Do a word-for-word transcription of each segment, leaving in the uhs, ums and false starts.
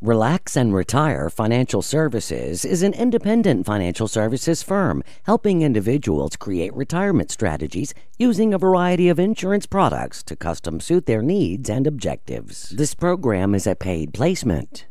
Relax and Retire Financial Services is an independent financial services firm helping individuals create retirement strategies using a variety of insurance products to custom suit their needs and objectives. This program is a paid placement.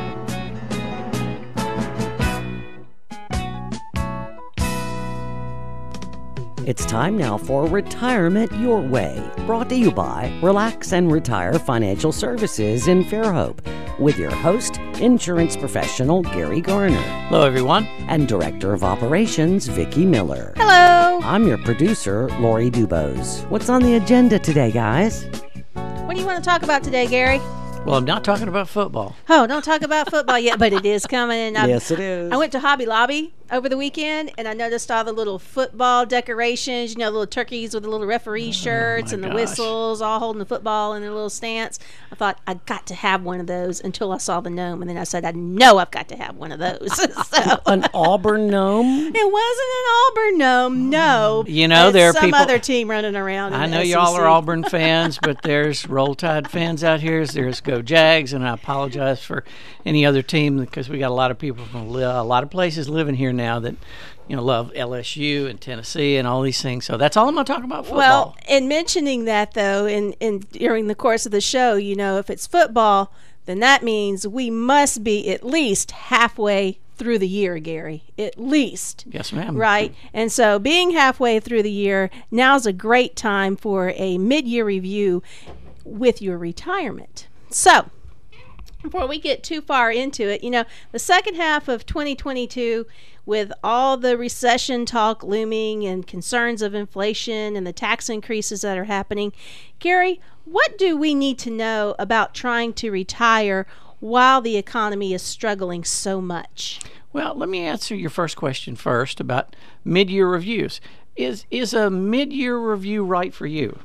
It's time now for Retirement Your Way, brought to you by Relax and Retire Financial Services in Fairhope, with your host, insurance professional Gary Garner. Hello, everyone. And Director of Operations, Vicki Miller. Hello. I'm your producer, Lori Dubose. What's on the agenda today, guys? What do you want to talk about today, Gary? Well, I'm not talking about football. Oh, don't talk about football yet, but it is coming. And yes, it is. I went to Hobby Lobby over the weekend, and I noticed all the little football decorations, you know, the little turkeys with the little referee shirts oh and the gosh. whistles, all holding the football in their little stance. I thought, I got to have one of those until I saw the gnome, and then I said, I know I've got to have one of those. So, an Auburn gnome? it wasn't an Auburn gnome, no. You know, it's there are some people, other team running around in I know the y'all S E C. are Auburn fans, but there's Roll Tide fans out here. There's Go Jags, and I apologize for any other team because we got a lot of people from a lot of places living here now that, you know, love L S U and Tennessee and all these things. So that's all I'm going to talk about football. Well, in mentioning that, though, in, in during the course of the show, you know, if it's football, then that means we must be at least halfway through the year, Gary. At least. Yes, ma'am. Right? And so being halfway through the year, now's a great time for a mid-year review with your retirement. So, before we get too far into it, you know, the second half of twenty twenty-two, with all the recession talk looming and concerns of inflation and the tax increases that are happening, Gary, what do we need to know about trying to retire while the economy is struggling so much? Well, let me answer your first question first about mid-year reviews. Is is a mid-year review right for you?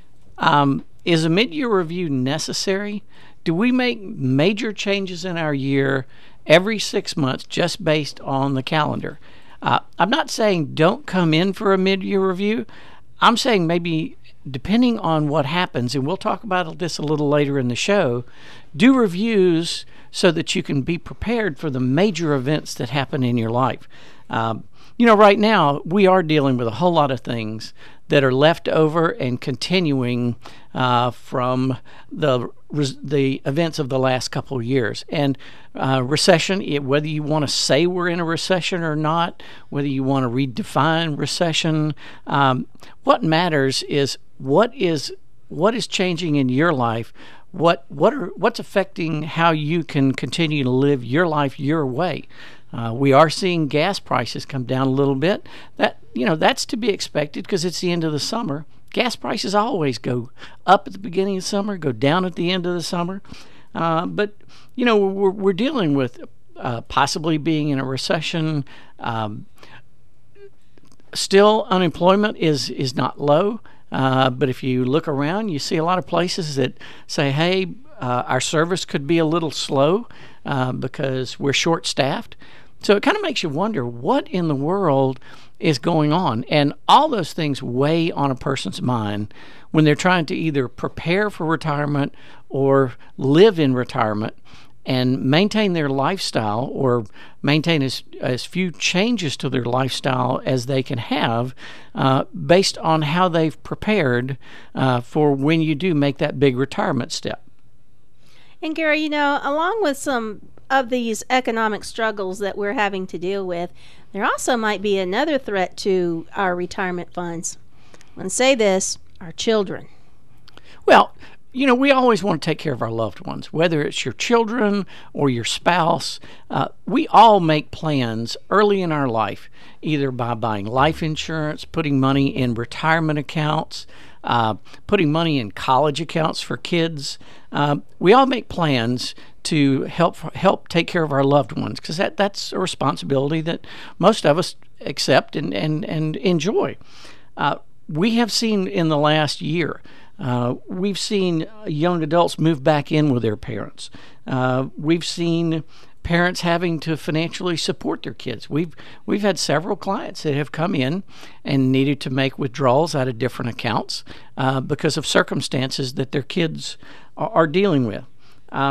Um, is a mid-year review necessary? Do we make major changes in our year every six months just based on the calendar? Uh, I'm not saying don't come in for a mid-year review. I'm saying maybe depending on what happens, and we'll talk about this a little later in the show, do reviews so that you can be prepared for the major events that happen in your life. Um, you know, right now we are dealing with a whole lot of things that are left over and continuing uh, from the the events of the last couple of years. And uh, recession, it, whether you want to say we're in a recession or not, whether you want to redefine recession, um, what matters is what is what is changing in your life. What what are what's affecting how you can continue to live your life your way. Uh, we are seeing gas prices come down a little bit. That you know that's to be expected because it's the end of the summer. Gas prices always go up at the beginning of summer, go down at the end of the summer. Uh, but you know we're we're dealing with uh, possibly being in a recession. Um, still, unemployment is is not low. Uh, but if you look around, you see a lot of places that say, hey, uh, our service could be a little slow uh, because we're short-staffed. So it kind of makes you wonder what in the world is going on. And all those things weigh on a person's mind when they're trying to either prepare for retirement or live in retirement and maintain their lifestyle or maintain as, as few changes to their lifestyle as they can have uh, based on how they've prepared uh, for when you do make that big retirement step. And Gary, you know, along with some of these economic struggles that we're having to deal with, there also might be another threat to our retirement funds. And say this, our children. Well, you know, we always want to take care of our loved ones, whether it's your children or your spouse. Uh, we all make plans early in our life, either by buying life insurance, putting money in retirement accounts, uh, putting money in college accounts for kids. Uh, we all make plans to help help take care of our loved ones because that, that's a responsibility that most of us accept and, and, and enjoy. Uh, we have seen in the last year Uh, we've seen young adults move back in with their parents. Uh, we've seen parents having to financially support their kids. We've we've had several clients that have come in and needed to make withdrawals out of different accounts uh, because of circumstances that their kids are, are dealing with. Uh,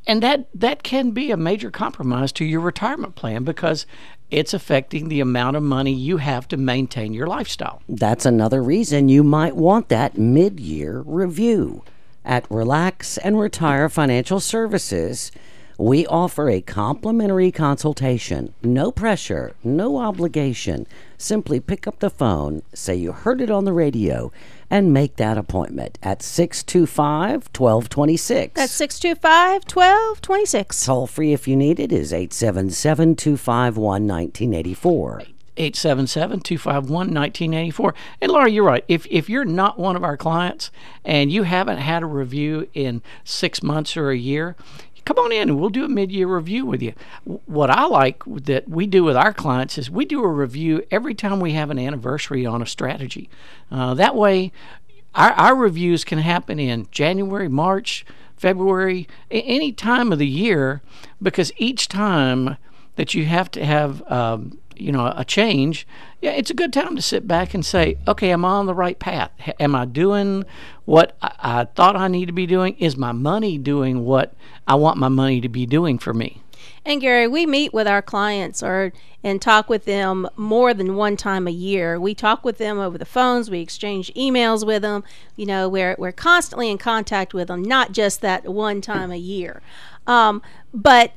and that, that can be a major compromise to your retirement plan because it's affecting the amount of money you have to maintain your lifestyle. That's another reason you might want that mid-year review. At Relax and Retire Financial Services, we offer a complimentary consultation. No pressure, no obligation. Simply pick up the phone, say you heard it on the radio, and make that appointment at six two five, one two two six. That's six two five, one two two six. Toll free if you need it is eight seven seven, two five one, one nine eight four. eight seven seven, two five one, one nine eight four. And Laura, you're right. If if you're not one of our clients and you haven't had a review in six months or a year, come on in and we'll do a mid-year review with you. What I like that we do with our clients is we do a review every time we have an anniversary on a strategy. Uh, that way, our, our reviews can happen in January, March, February, any time of the year, because each time that you have to have um, you know, a change, yeah, it's a good time to sit back and say, okay, am I on the right path? Am I doing what I, I thought I need to be doing? Is my money doing what I want my money to be doing for me? And Gary, we meet with our clients or and talk with them more than one time a year. We talk with them over the phones. We exchange emails with them. You know, we're we're constantly in contact with them, not just that one time a year. Um, but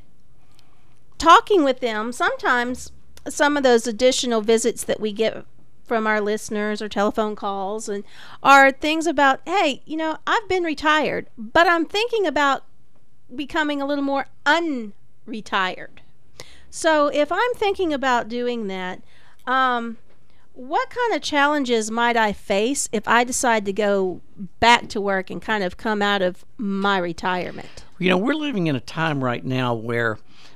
talking with them, sometimes some of those additional visits that we get from our listeners or telephone calls and are things about, hey, you know, I've been retired, but I'm thinking about becoming a little more unretired. So if I'm thinking about doing that, um, what kind of challenges might I face if I decide to go back to work and kind of come out of my retirement? You know, we're living in a time right now where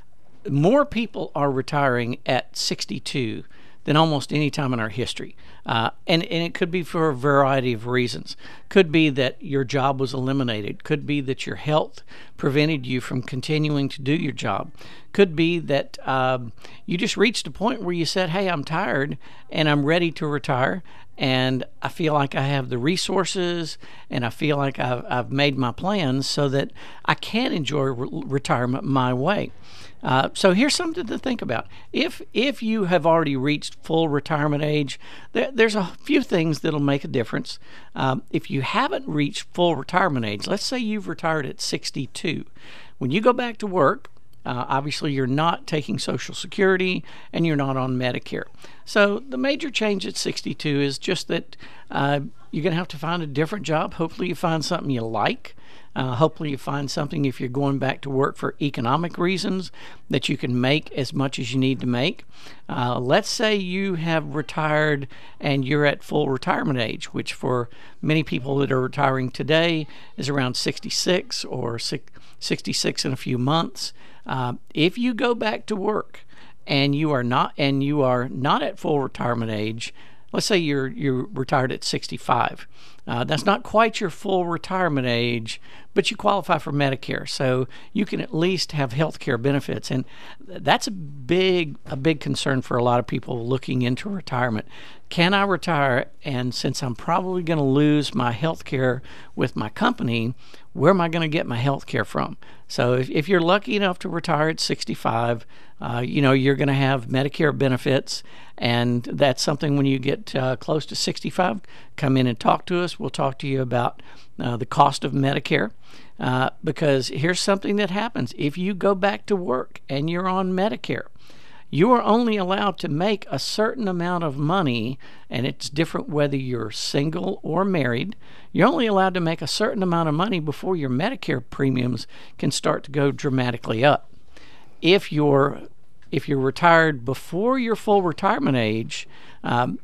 more people are retiring at sixty-two than almost any time in our history. Uh, and, and it could be for a variety of reasons. Could be that your job was eliminated. Could be that your health prevented you from continuing to do your job. Could be that um, you just reached a point where you said, hey, I'm tired and I'm ready to retire. And I feel like I have the resources and I feel like I've, I've made my plans so that I can enjoy re- retirement my way. Uh, so here's something to think about. If if you have already reached full retirement age, there, there's a few things that'll make a difference. Um, if you haven't reached full retirement age, let's say you've retired at sixty-two. When you go back to work, uh, obviously you're not taking Social Security and you're not on Medicare. So the major change at sixty-two is just that uh, you're going to have to find a different job. Hopefully you find something you like. Uh, hopefully you find something, if you're going back to work for economic reasons, that you can make as much as you need to make. Uh, let's say you have retired and you're at full retirement age, which for many people that are retiring today is around sixty-six or sixty-six in a few months. Uh, if you go back to work and you are not and you are not at full retirement age, let's say you're you're retired at sixty-five. Uh, that's not quite your full retirement age, but you qualify for Medicare, so you can at least have health care benefits, and that's a big a big concern for a lot of people looking into retirement. Can I retire, and since I'm probably going to lose my health care with my company, where am I going to get my health care from? So if, if you're lucky enough to retire at sixty-five, uh, you know, you're going to have Medicare benefits, and that's something when you get uh, close to sixty-five, come in and talk to us. We'll talk to you about uh, the cost of Medicare, uh, because here's something that happens. If you go back to work and you're on Medicare, you are only allowed to make a certain amount of money, and it's different whether you're single or married. You're only allowed to make a certain amount of money before your Medicare premiums can start to go dramatically up. If you're if you're retired before your full retirement age, um,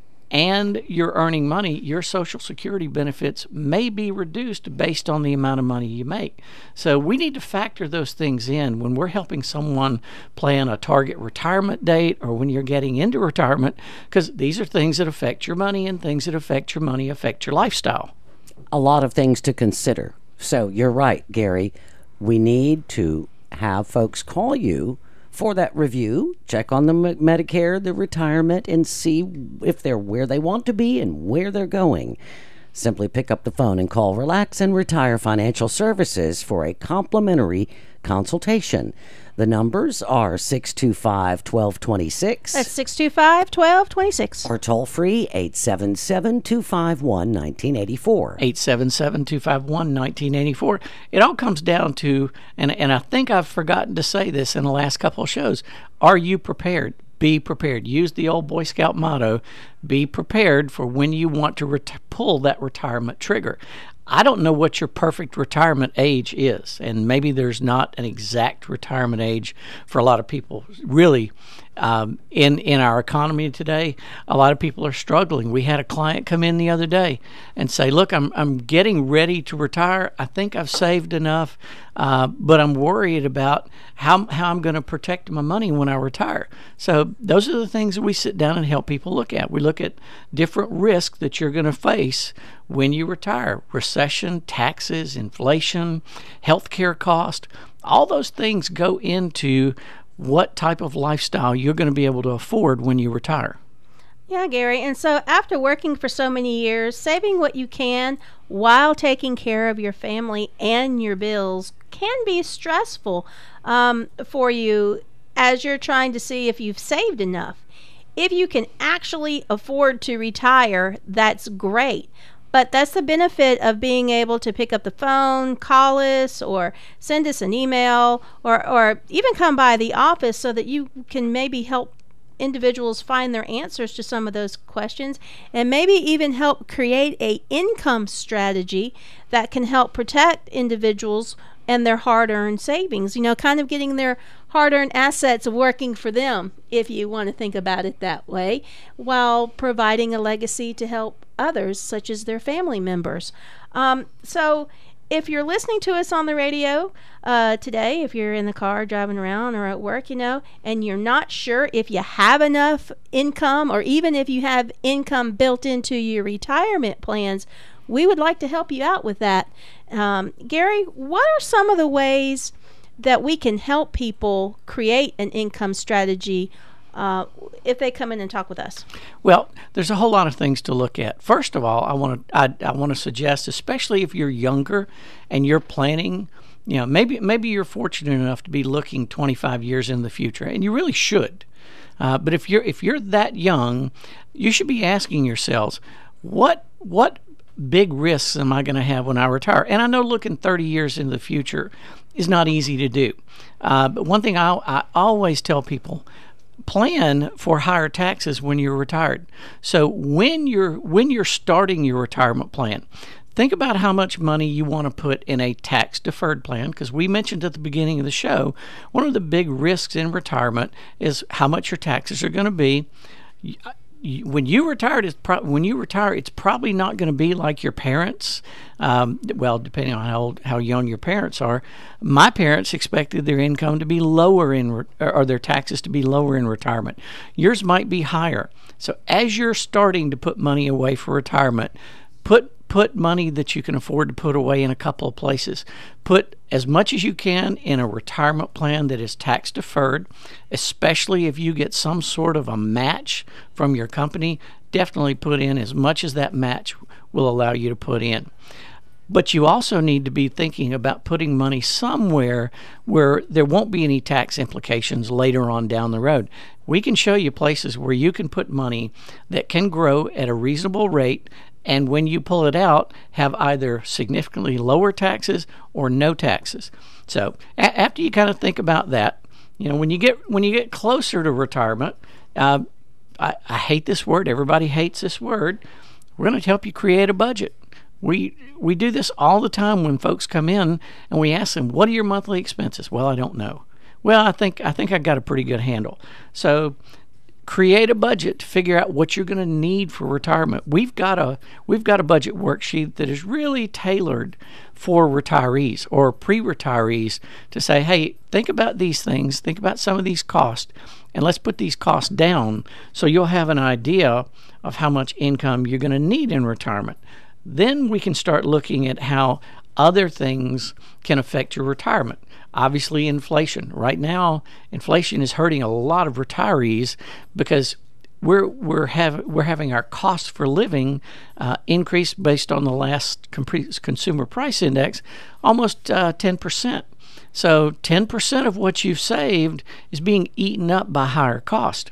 and you're earning money, your Social Security benefits may be reduced based on the amount of money you make. So we need to factor those things in when we're helping someone plan a target retirement date or when you're getting into retirement, because these are things that affect your money, and things that affect your money affect your lifestyle. A lot of things to consider. So you're right, Gary. We need to have folks call you for that review, check on the Medicare, the retirement, and see if they're where they want to be and where they're going. Simply pick up the phone and call Relax and Retire Financial Services for a complimentary consultation. The numbers are six two five, one two two six. That's six two five, one two two six. Or toll free eight seven seven, two five one, one nine eight four. eight seven seven, two five one, one nine eight four. It all comes down to, and, and I think I've forgotten to say this in the last couple of shows, are you prepared? Be prepared. Use the old Boy Scout motto, be prepared for when you want to ret- pull that retirement trigger. I don't know what your perfect retirement age is, and maybe there's not an exact retirement age for a lot of people. Really, um, in in our economy today, a lot of people are struggling. We had a client come in the other day and say, "Look, I'm I'm getting ready to retire. I think I've saved enough, uh, but I'm worried about how how I'm going to protect my money when I retire." So those are the things that we sit down and help people look at. We look at different risks that you're going to face when you retire: recession, taxes, inflation, healthcare cost. All those things go into what type of lifestyle you're going to be able to afford when you retire. Yeah, Gary. And so after working for so many years, saving what you can while taking care of your family and your bills can be stressful um, for you as you're trying to see if you've saved enough. If you can actually afford to retire, that's great. But that's the benefit of being able to pick up the phone, call us, or send us an email, or, or even come by the office so that you can maybe help individuals find their answers to some of those questions, and maybe even help create a income strategy that can help protect individuals and their hard-earned savings, you know, kind of getting their hard-earned assets working for them, if you want to think about it that way, while providing a legacy to help others, such as their family members. Um, so if you're listening to us on the radio uh, today, if you're in the car driving around or at work, you know, and you're not sure if you have enough income, or even if you have income built into your retirement plans, we would like to help you out with that. Um, Gary, what are some of the ways that we can help people create an income strategy uh, if they come in and talk with us? Well, there's a whole lot of things to look at. First of all, I want to I, I want to suggest, especially if you're younger and you're planning, you know, maybe maybe you're fortunate enough to be looking twenty-five years in the future, and you really should. Uh, but if you're if you're that young, you should be asking yourselves, what what big risks am I going to have when I retire? And I know looking thirty years into the future is not easy to do. Uh, but one thing I, I always tell people, plan for higher taxes when you're retired. So when you're when you're starting your retirement plan, think about how much money you want to put in a tax-deferred plan, because we mentioned at the beginning of the show, one of the big risks in retirement is how much your taxes are going to be. When you retire, it's pro- when you retire, it's probably not going to be like your parents. Um, well, depending on how old, how young your parents are. My parents expected their income to be lower in, re- or their taxes to be lower in retirement. Yours might be higher. So as you're starting to put money away for retirement, put put money that you can afford to put away in a couple of places. Put as much as you can in a retirement plan that is tax deferred, especially if you get some sort of a match from your company. Definitely put in as much as that match will allow you to put in. But you also need to be thinking about putting money somewhere where there won't be any tax implications later on down the road. We can show you places where you can put money that can grow at a reasonable rate, and when you pull it out, have either significantly lower taxes or no taxes. So a- after you kind of think about that, you know, when you get when you get closer to retirement, uh, I, I hate this word. Everybody hates this word. We're going to help you create a budget. We we do this all the time when folks come in and we ask them, "What are your monthly expenses?" "Well, I don't know." "Well, I think I think I got a pretty good handle." So create a budget to figure out what you're going to need for retirement. We've got a we've got a budget worksheet that is really tailored for retirees or pre-retirees to say, hey, think about these things, think about some of these costs, and let's put these costs down so you'll have an idea of how much income you're going to need in retirement. Then we can start looking at how other things can affect your retirement. Obviously, inflation. Right now, inflation is hurting a lot of retirees because we're we're have we're having our cost for living uh, increase based on the last compre- consumer price index almost uh, ten percent. So ten percent of what you've saved is being eaten up by higher cost.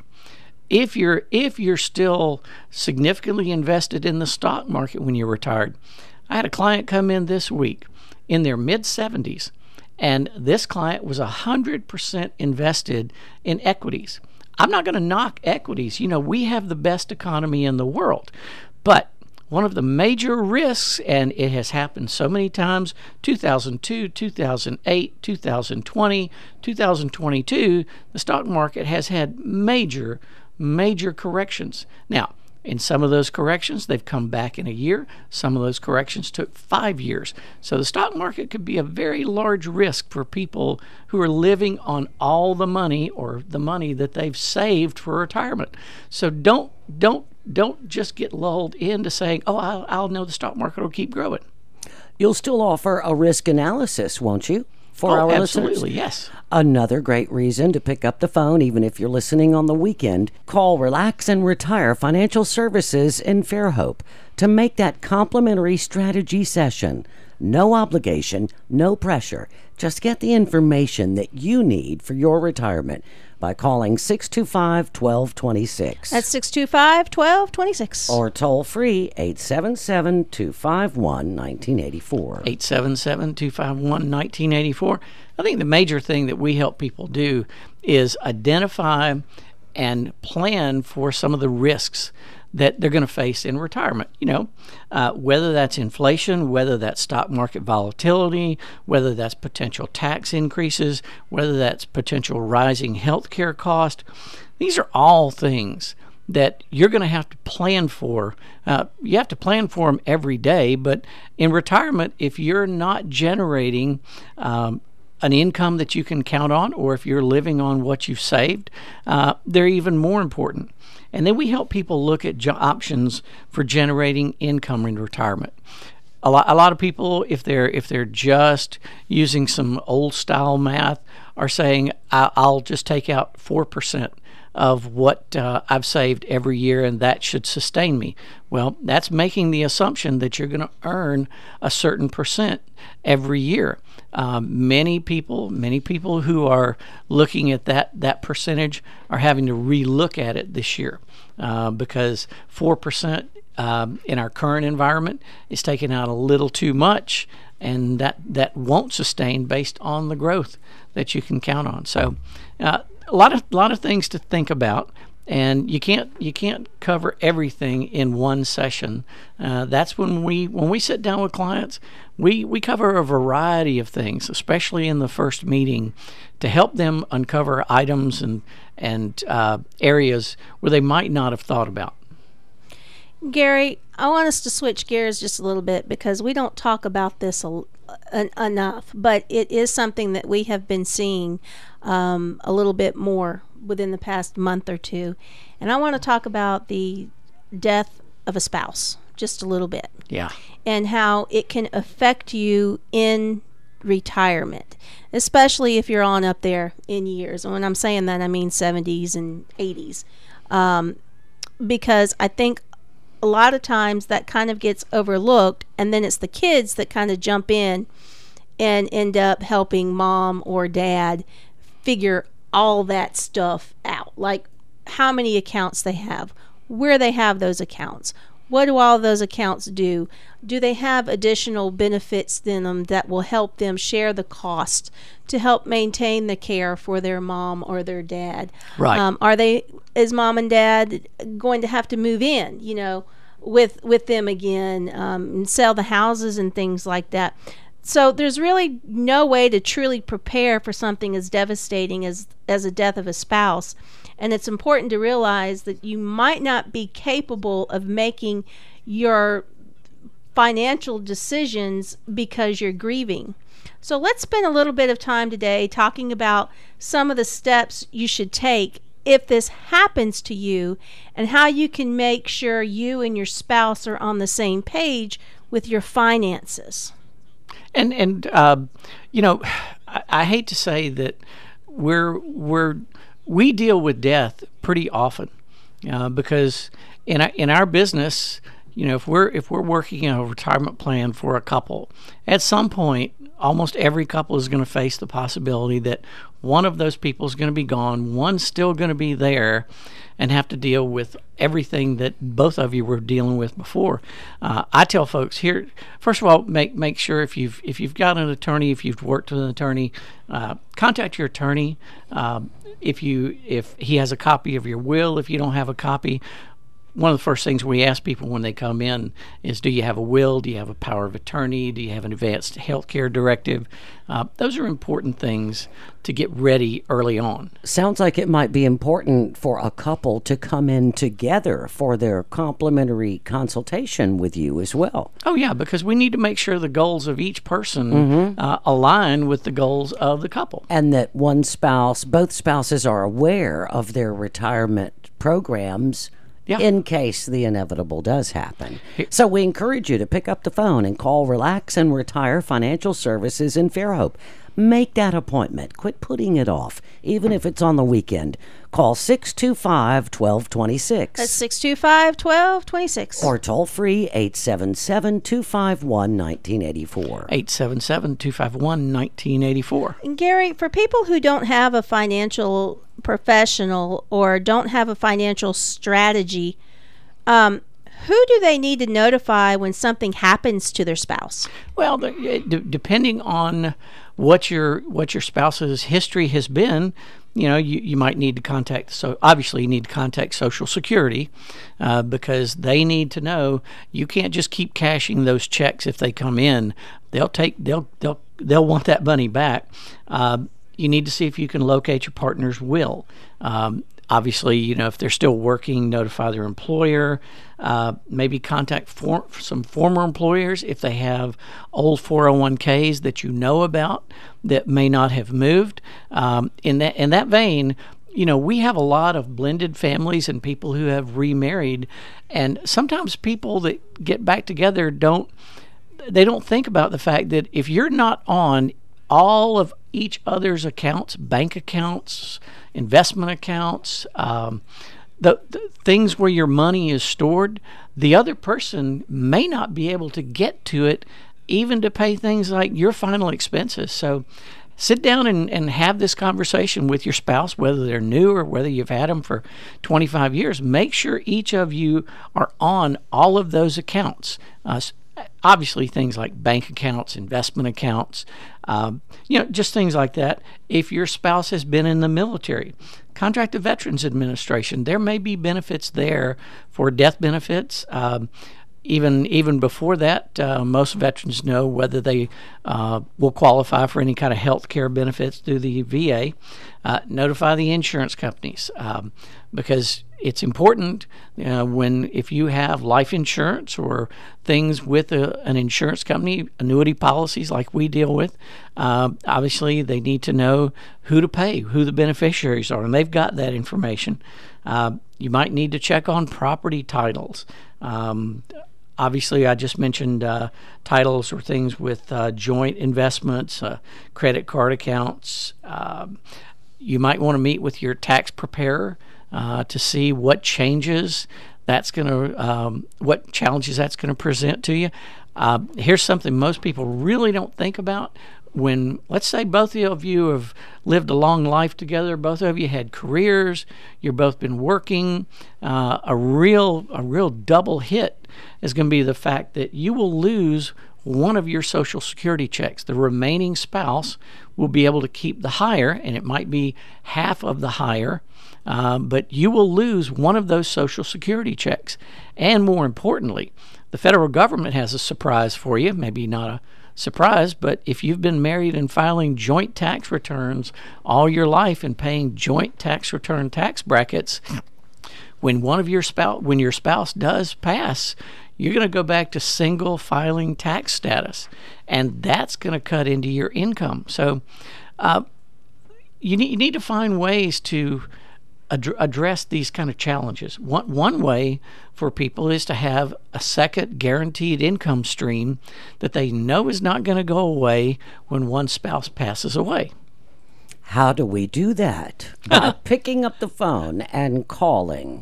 If you're if you're still significantly invested in the stock market when you're retired, I had a client come in this week in their mid seventies, and this client was one hundred percent invested in equities. I'm not going to knock equities. You know, we have the best economy in the world, but one of the major risks, and it has happened so many times, two thousand two, two thousand eight, two thousand twenty, two thousand twenty-two, the stock market has had major, major corrections. Now, in some of those corrections, they've come back in a year. Some of those corrections took five years. So the stock market could be a very large risk for people who are living on all the money or the money that they've saved for retirement. So don't don't don't just get lulled into saying, oh, I'll, I'll know the stock market will keep growing. You'll still offer a risk analysis, won't you, for oh, our absolutely, listeners? Yes. Another great reason to pick up the phone, even if you're listening on the weekend. Call Relax and Retire Financial Services in Fairhope to make that complimentary strategy session. No obligation, no pressure. Just get the information that you need for your retirement by calling six two five, one two two six. That's six two five, one two two six. Or toll free eight seven seven, two five one, one nine eight four. eight seven seven, two five one, one nine eight four. I think the major thing that we help people do is identify and plan for some of the risks that they're going to face in retirement. You know, uh, whether that's inflation, whether that's stock market volatility, whether that's potential tax increases, whether that's potential rising healthcare cost. These are all things that you're going to have to plan for. Uh, you have to plan for them every day, but in retirement, if you're not generating um, an income that you can count on, or if you're living on what you've saved, uh, they're even more important. And then we help people look at jo- options for generating income in retirement. A lot, a lot of people, if they're if they're just using some old style math, are saying, I- I'll just take out four percent of what uh, I've saved every year, and that should sustain me. Well, that's making the assumption that you're going to earn a certain percent every year. Um, many people, many people who are looking at that that percentage are having to relook at it this year uh, because four percent um, in our current environment is taking out a little too much, and that that won't sustain based on the growth that you can count on. So, uh, a lot of a lot of things to think about. And you can't you can't cover everything in one session. Uh, that's when we when we sit down with clients, we, we cover a variety of things, especially in the first meeting, to help them uncover items and and uh, areas where they might not have thought about. Gary, I want us to switch gears just a little bit because we don't talk about this a, en- enough, but it is something that we have been seeing um, a little bit more within the past month or two. And I want to talk about the death of a spouse just a little bit. Yeah. And how it can affect you in retirement, especially if you're on up there in years. And when I'm saying that, I mean seventies and eighties. Um, because I think a lot of times that kind of gets overlooked, and then it's the kids that kind of jump in and end up helping mom or dad figure all that stuff out, like how many accounts they have, where they have those accounts, what do all those accounts do, do they have additional benefits in them that will help them share the cost to help maintain the care for their mom or their dad. Right. Um, are they, is mom and dad going to have to move in, you know, with with them again, um, and sell the houses and things like that? So there's really no way to truly prepare for something as devastating as, as a death of a spouse. And it's important to realize that you might not be capable of making your financial decisions because you're grieving. So let's spend a little bit of time today talking about some of the steps you should take if this happens to you, and how you can make sure you and your spouse are on the same page with your finances. And and uh, you know, I, I hate to say that we're we're we deal with death pretty often. uh, because in our, in our business, you know, if we're if we're working a retirement plan for a couple, at some point, almost every couple is going to face the possibility that one of those people is going to be gone, one's still going to be there, and have to deal with everything that both of you were dealing with before. Uh, I tell folks here, first of all, make make sure if you've if you've got an attorney, if you've worked with an attorney, uh, contact your attorney. Um, if you if he has a copy of your will, if you don't have a copy. One of the first things we ask people when they come in is, do you have a will? Do you have a power of attorney? Do you have an advanced health care directive? Uh, those are important things to get ready early on. Sounds like it might be important for a couple to come in together for their complimentary consultation with you as well. Oh, yeah, because we need to make sure the goals of each person mm-hmm. uh, align with the goals of the couple. And that one spouse, both spouses are aware of their retirement programs. Yeah. In case the inevitable does happen. So we encourage you to pick up the phone and call Relax and Retire Financial Services in Fairhope. Make that appointment. Quit putting it off, even if it's on the weekend. Call six two five, one two two six. That's six two five, one two two six. Or toll free eight seven seven, two five one, one nine eight four. eight seven seven, two five one, one nine eight four. And Gary, for people who don't have a financial professional or don't have a financial strategy, um, who do they need to notify when something happens to their spouse? Well, d- depending on what your what your spouse's history has been, you know, you, you might need to contact, so obviously you need to contact Social Security uh, because they need to know you can't just keep cashing those checks if they come in. They'll take, they'll, they'll, they'll want that money back. Uh, you need to see if you can locate your partner's will. Um, Obviously, you know, if they're still working, notify their employer. Uh, maybe contact for, some former employers if they have old four oh one k's that you know about that may not have moved. Um, in that in that vein, you know, we have a lot of blended families and people who have remarried, and sometimes people that get back together don't they don't think about the fact that if you're not on all of each other's accounts, bank accounts, investment accounts, um, the, the things where your money is stored, the other person may not be able to get to it even to pay things like your final expenses. So sit down and, and have this conversation with your spouse, whether they're new or whether you've had them for twenty-five years. Make sure each of you are on all of those accounts. Uh, Obviously, things like bank accounts, investment accounts, um, you know, just things like that. If your spouse has been in the military, contact the Veterans Administration. There may be benefits there for death benefits. Um, even even before that, uh, most veterans know whether they uh, will qualify for any kind of health care benefits through the V A. Uh, notify the insurance companies um, because it's important uh, when if you have life insurance or things with a, an insurance company, annuity policies like we deal with, uh, obviously they need to know who to pay, who the beneficiaries are, and they've got that information. Uh, you might need to check on property titles. Um, Obviously, I just mentioned uh, titles or things with uh, joint investments, uh, credit card accounts. Um, you might want to meet with your tax preparer uh, to see what changes that's going to, um, what challenges that's going to present to you. Uh, here's something most people really don't think about. When, let's say, both of you have lived a long life together, both of you had careers, you've both been working, uh, a real a real double hit is going to be the fact that you will lose one of your Social Security checks. The remaining spouse will be able to keep the higher, and it might be half of the higher, uh, but you will lose one of those Social Security checks. And more importantly, the federal government has a surprise for you, maybe not a surprise, but if you've been married and filing joint tax returns all your life and paying joint tax return tax brackets, when one of your spouse, when your spouse does pass, you're going to go back to single filing tax status, and that's going to cut into your income. So uh, you need you need to find ways to ad- address these kind of challenges. One one way for people is to have a second guaranteed income stream that they know is not going to go away when one spouse passes away. How do we do that? By picking up the phone and calling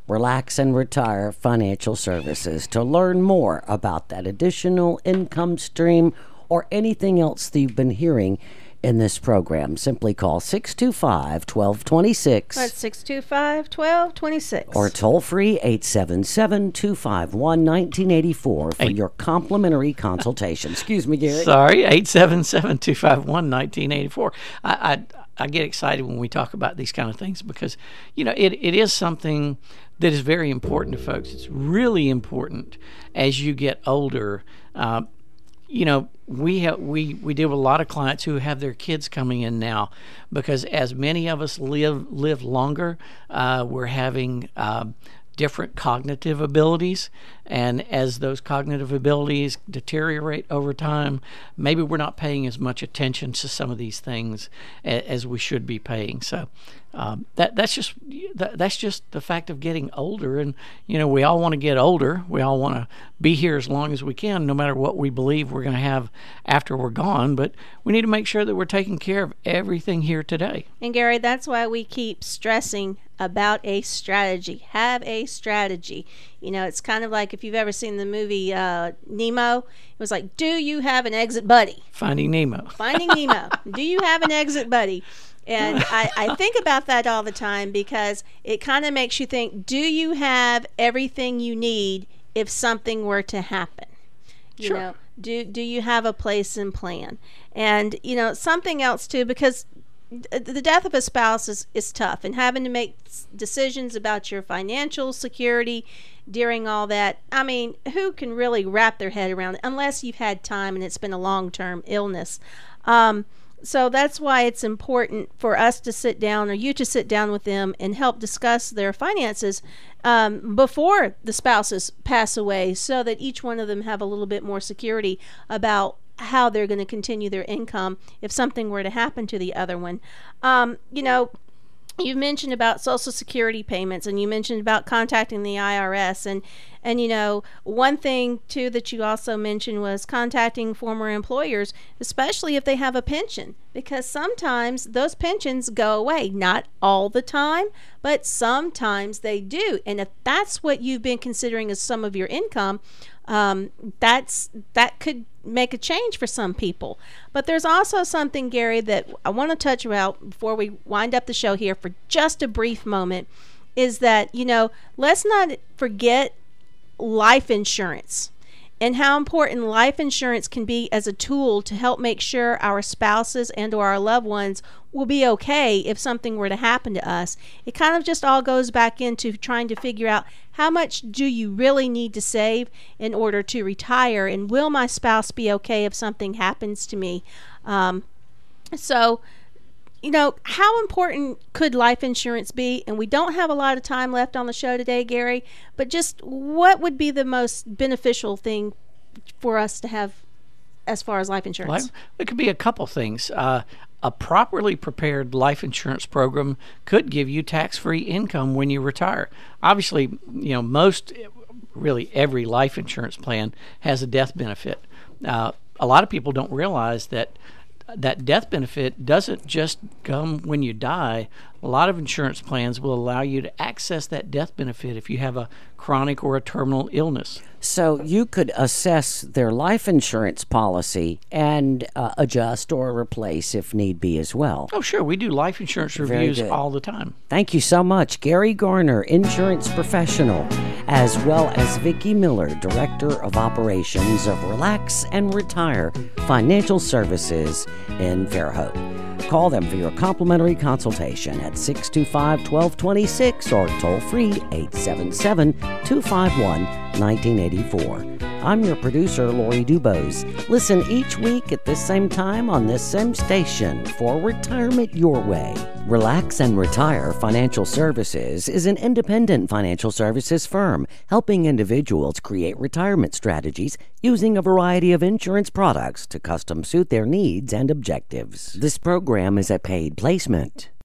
Relax and Retire Financial Services. To learn more about that additional income stream or anything else that you've been hearing in this program, simply call six two five, one two two six. That's six two five, one two two six. Or toll free eight seven seven, two five one, one nine eight four for Eight. your complimentary consultation. Excuse me, Gary. Sorry, eight seven seven, two five one, one nine eight four. I, I I get excited when we talk about these kind of things because, you know, it, it is something that is very important to folks. It's really important as you get older. Uh, you know, we have we, we deal with a lot of clients who have their kids coming in now because as many of us live live longer, uh, we're having uh, different cognitive abilities, and as those cognitive abilities deteriorate over time, maybe we're not paying as much attention to some of these things as, as we should be paying. So um, that that's just that, that's just the fact of getting older, and you know we all want to get older. We all want to be here as long as we can, no matter what we believe we're going to have after we're gone. But we need to make sure that we're taking care of everything here today. And Gary, that's why we keep stressing about a strategy. Have a strategy. You know, it's kind of like if you've ever seen the movie uh, Nemo. It was like, do you have an exit buddy? Finding Nemo. Finding Nemo. Do you have an exit buddy? And I, I think about that all the time because it kind of makes you think, do you have everything you need if something were to happen? You Sure. know, do do you have a place and plan? And, you know, something else too, because the death of a spouse is, is tough, and having to make decisions about your financial security during all that. I mean, who can really wrap their head around it unless you've had time and it's been a long-term illness? Um, so that's why it's important for us to sit down, or you to sit down with them and help discuss their finances um, before the spouses pass away, so that each one of them have a little bit more security about how they're going to continue their income if something were to happen to the other one. Um, you know, you mentioned about Social Security payments, and you mentioned about contacting the I R S, and and you know, one thing too that you also mentioned was contacting former employers, especially if they have a pension, because sometimes those pensions go away. Not all the time, but sometimes they do. And if that's what you've been considering as some of your income, um, that's that could make a change for some people. But there's also something, Gary, that I want to touch about before we wind up the show here for just a brief moment, is that, you know, let's not forget life insurance and how important life insurance can be as a tool to help make sure our spouses and or our loved ones will be okay if something were to happen to us. It kind of just all goes back into trying to figure out, how much do you really need to save in order to retire, and will my spouse be okay if something happens to me? Um, so, you know, how important could life insurance be? And we don't have a lot of time left on the show today, Gary, but just what would be the most beneficial thing for us to have as far as life insurance? Life, it could be a couple things. Uh, a properly prepared life insurance program could give you tax-free income when you retire. Obviously, you know, most, really every life insurance plan has a death benefit. Uh, a lot of people don't realize that that death benefit doesn't just come when you die. A lot of insurance plans will allow you to access that death benefit if you have a chronic or a terminal illness. So you could assess their life insurance policy and uh, adjust or replace if need be as well. Oh, sure. We do life insurance Very reviews good. all the time. Thank you so much, Gary Garner, insurance professional, as well as Vicki Miller, Director of Operations of Relax and Retire Financial Services in Fairhope. Call them for your complimentary consultation at six two five, one two two six or toll free eight seven seven, two five one, one nine eight four. I'm your producer, Lori Dubose. Listen each week at this same time on this same station for Retirement Your Way. Relax and Retire Financial Services is an independent financial services firm helping individuals create retirement strategies using a variety of insurance products to custom suit their needs and objectives. This program is a paid placement.